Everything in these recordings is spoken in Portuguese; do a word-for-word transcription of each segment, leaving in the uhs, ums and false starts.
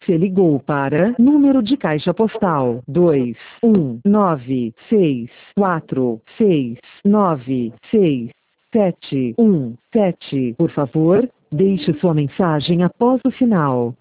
Você ligou para número de caixa postal dois um nove seis quatro seis nove seis sete um sete. Por favor, deixe sua mensagem após o sinal.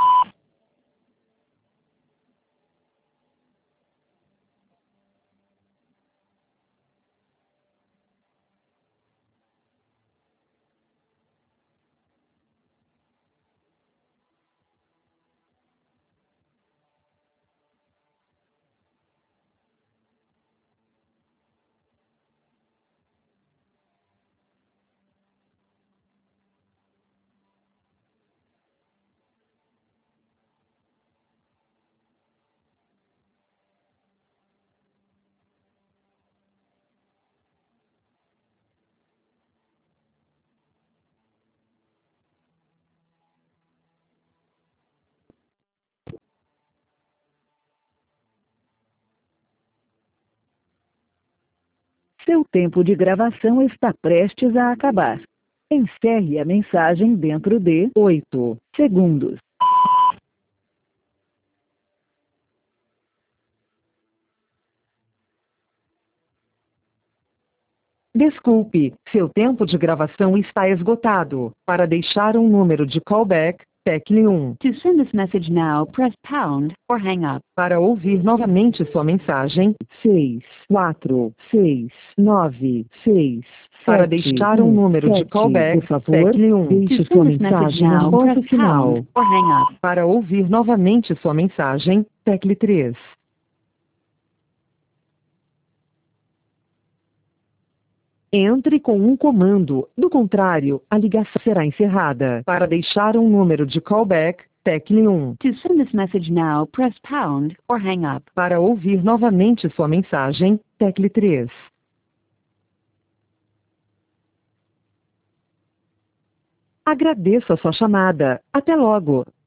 Seu tempo de gravação está prestes a acabar. Encerre a mensagem dentro de oito segundos. Desculpe, seu tempo de gravação está esgotado. Para deixar um número de callback, tecle um. To send this message now, press pound or hang up. Para ouvir novamente sua mensagem, seis quatro seis nove seis. Para deixar um número de callback, por favor, tecle um. deixe sua mensagem após o final. Or hang up. Para ouvir novamente sua mensagem, tecle três. Entre com um comando, do contrário, a ligação será encerrada. Para deixar um número de callback, tecle um. To send this message now, press pound or hang up. Para ouvir novamente sua mensagem, tecle três. Agradeço a sua chamada. Até logo.